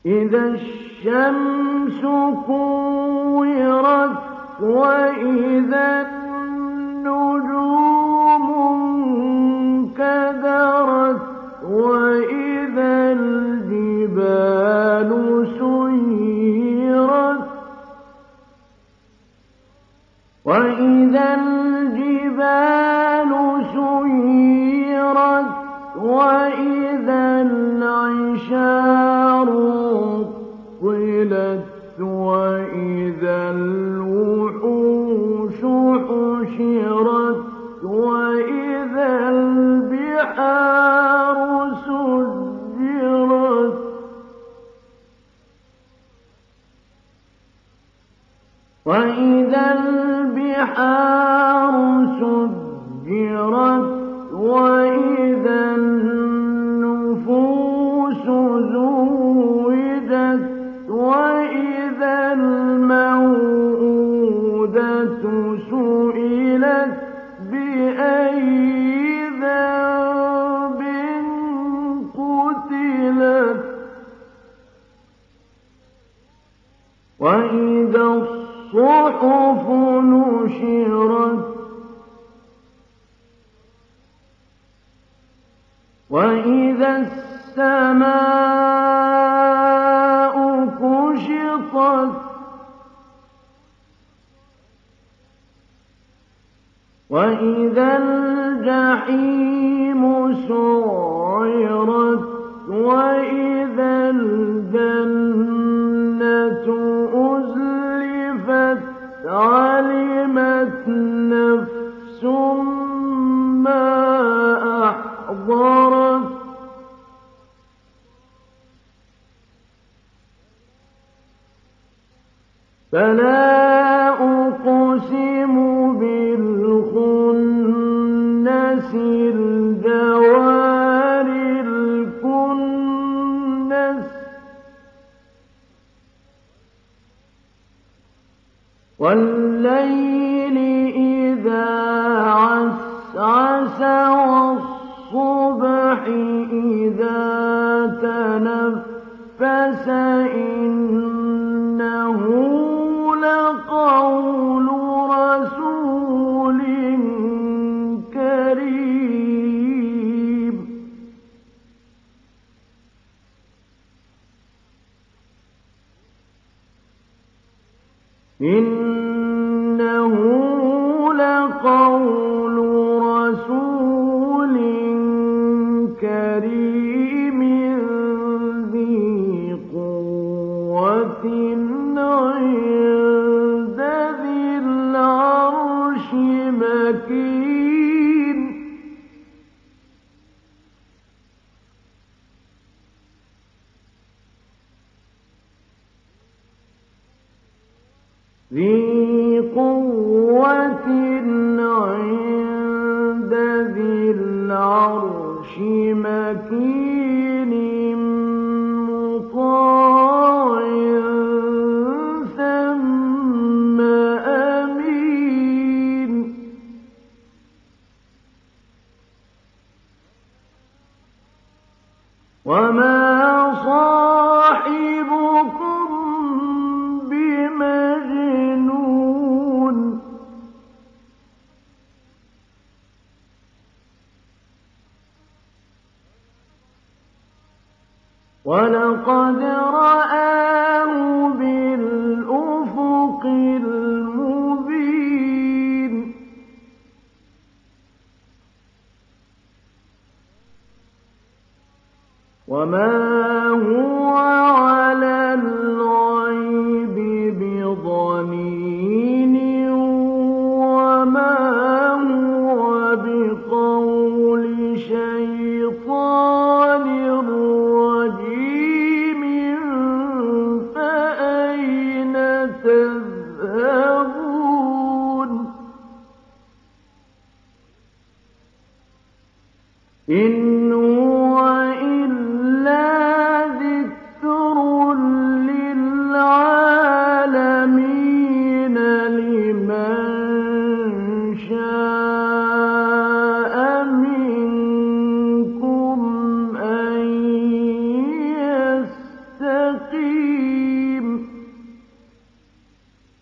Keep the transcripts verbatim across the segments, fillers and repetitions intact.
إذا الشمس كورت وإذا النجوم انكدرت وإذا الجبال سيرت وإذا الجبال سيرت وإذا العشار طلت وإذا الوحوش حشرت وإذا البحار سجرت وإذا البحار سجرت وإذا النفوس زوجت وإذا الموءودة سئلت بأي ذنب قتلت وإذا الصحف نشرت وإذا السماء كشطت وإذا الجحيم سعرت وإذا الجنة أزلفت علمت نفس ما أحضرت فلا أقسم بالخنس الجوار الكنس والليل إذا عسعس والصبح إذا تنفس إنه لقول رسول كريم إنه لقول رسول كريم ذي قوة عند ذي العرش مكين ذي قوة عند ذي العرش مكين مطاع ثم أمين وما صاحبكم بمجنون ولقد رآه بالأفق المبين وما هو على الغيب بضنين وما هو بقول شيطان رجيم يَسْتَقِيمُ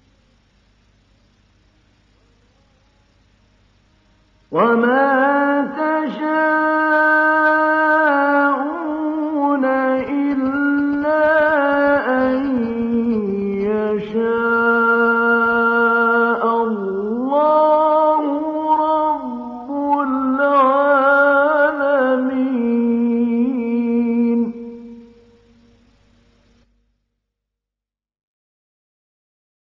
وَمَا